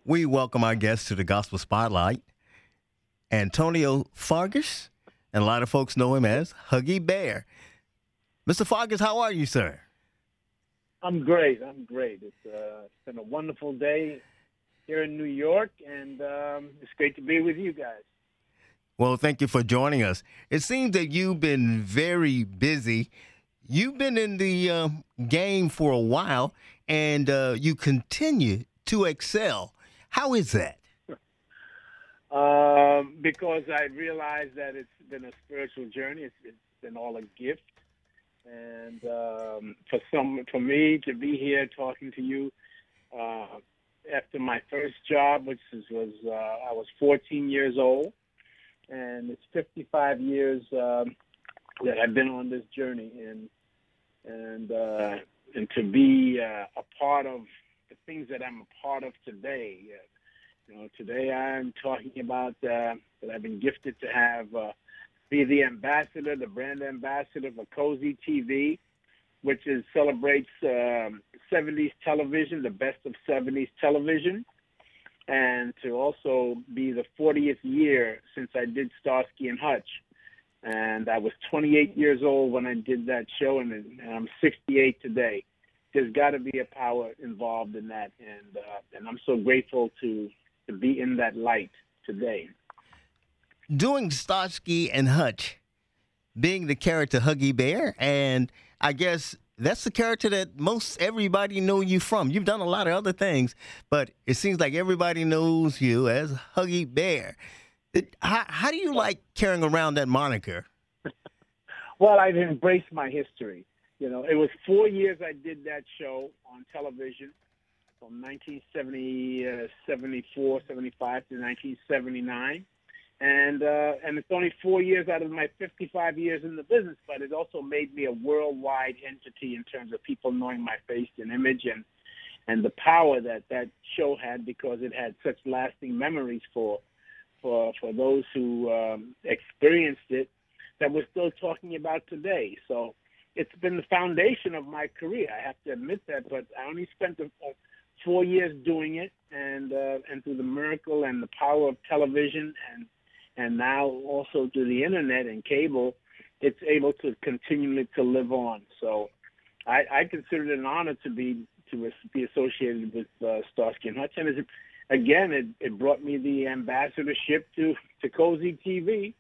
We welcome our guest to the Gospel Spotlight, Antonio Fargas, and a lot of folks know him as Huggy Bear. Mr. Fargas, how are you, sir? I'm great. It's been a wonderful day here in New York, and it's great to be with you guys. Well, thank you for joining us. It seems that you've been very busy. You've been in the game for a while, and you continue to excel. How is that? Because I realized that it's been a spiritual journey. It's been all a gift, and for me to be here talking to you after my first job, which I was 14 years old, and it's 55 years that I've been on this journey, and to be a part of the things that I'm a part of today. Today I'm talking about that I've been gifted to have be the ambassador, the brand ambassador for Cozy TV, which celebrates 70s television, the best of 70s television, and to also be the 40th year since I did Starsky and Hutch. And I was 28 years old when I did that show, and I'm 68 today. There's got to be a power involved in that, and I'm so grateful to be in that light today. Doing Starsky and Hutch, being the character Huggy Bear, and I guess that's the character that most everybody know you from. You've done a lot of other things, but it seems like everybody knows you as Huggy Bear. How do you like carrying around that moniker? Well, I've embraced my history. It was 4 years I did that show on television from 1974, 75 to 1979. And it's only 4 years out of my 55 years in the business, but it also made me a worldwide entity in terms of people knowing my face and image and the power that show had, because it had such lasting memories for those who experienced it that we're still talking about today. So it's been the foundation of my career. I have to admit that, but I only spent 4 years doing it, and through the miracle and the power of television and now also through the internet and cable, it's able to continually to live on. So I consider it an honor to be associated with Starsky and Hutch. And it brought me the ambassadorship to Cozy TV,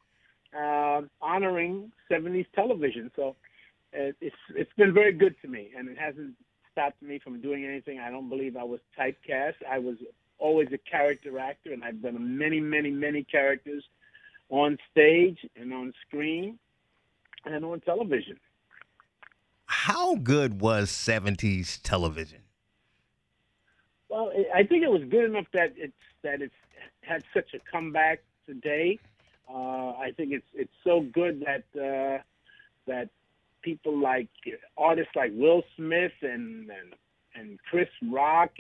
honoring 70s television. So it's been very good to me, and it hasn't stopped me from doing anything. I don't believe I was typecast. I was always a character actor, and I've done many, many, many characters on stage and on screen and on television. How good was 70s television? Well, I think it was good enough that it's had such a comeback today. I think it's so good that people like artists like Will Smith and Chris Rock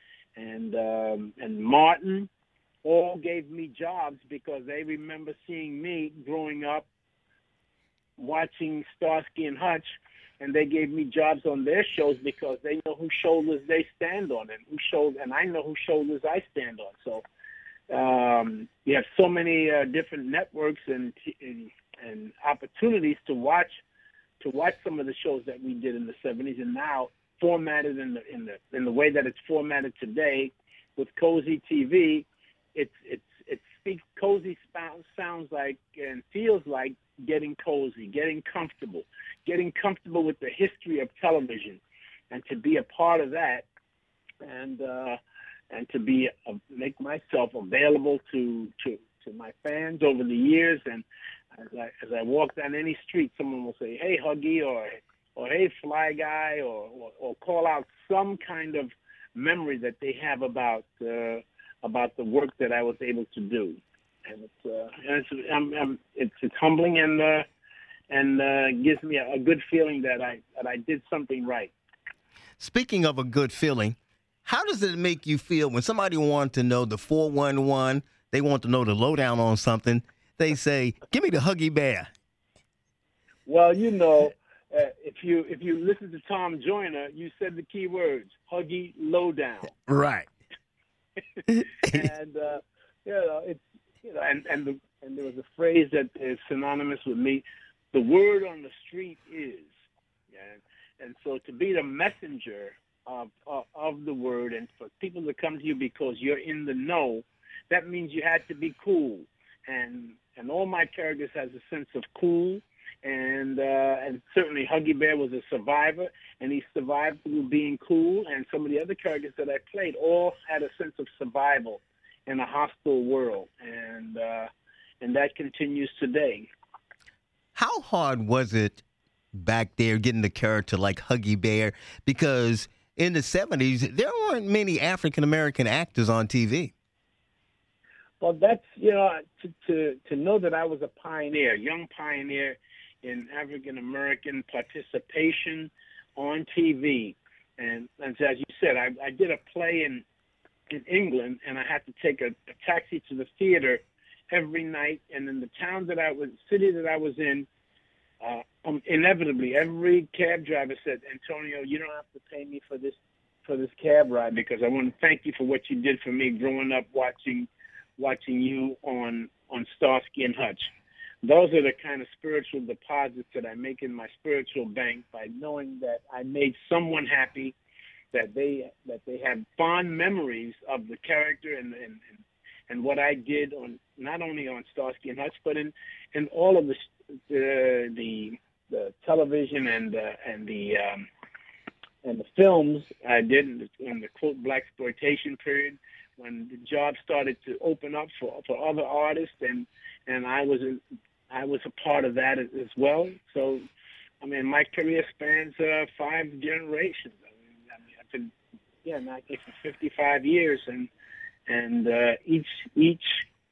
and Martin all gave me jobs because they remember seeing me growing up watching Starsky and Hutch, and they gave me jobs on their shows because they know whose shoulders they stand on, and I know whose shoulders I stand on. So you have so many different networks and opportunities to watch some of the shows that we did in the 70s, and now formatted in the way that it's formatted today with Cozy TV. It speaks cozy, sounds like and feels like getting cozy, getting comfortable with the history of television, and to be a part of that, and to make myself available to my fans over the years. And as I walk down any street, someone will say, "Hey, Huggy," or "Hey, Fly Guy," or call out some kind of memory that they have about the work that I was able to do. And it's humbling and gives me a good feeling that I did something right. Speaking of a good feeling, how does it make you feel when somebody wants to know the 411, they want to know the lowdown on something, they say, "Give me the Huggy Bear"? Well, if you listen to Tom Joyner, you said the key words, Huggy Lowdown. Right. And it's and there was a phrase that is synonymous with me. The word on the street is, and so to be the messenger of the word, and for people to come to you because you're in the know, that means you had to be cool. And all my characters has a sense of cool, and certainly Huggy Bear was a survivor, and he survived through being cool. And some of the other characters that I played all had a sense of survival in a hostile world, and that continues today. How hard was it back there getting the character like Huggy Bear? Because in the 70s, there weren't many African American actors on TV. Well, that's to know that I was a pioneer, young pioneer in African American participation on TV, and as you said, I did a play in England, and I had to take a taxi to the theater every night, and in the city that I was in, inevitably every cab driver said, "Antonio, you don't have to pay me for this cab ride, because I want to thank you for what you did for me growing up watching you on Starsky and Hutch." Those are the kind of spiritual deposits that I make in my spiritual bank, by knowing that I made someone happy, that they have fond memories of the character and what I did on, not only on Starsky and Hutch, but in all of the television and the films I did in the quote blaxploitation period, when the job started to open up for other artists, and I was a part of that as well. So, I mean, my career spans 5 generations. I mean, I've been acting for 55 years, and each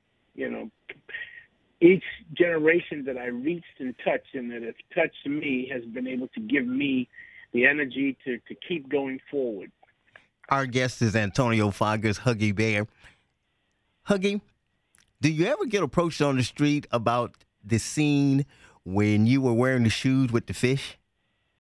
generation that I reached and touched, and that has touched me, has been able to give me the energy to keep going forward. Our guest is Antonio Fargas, Huggy Bear. Huggy, do you ever get approached on the street about the scene when you were wearing the shoes with the fish?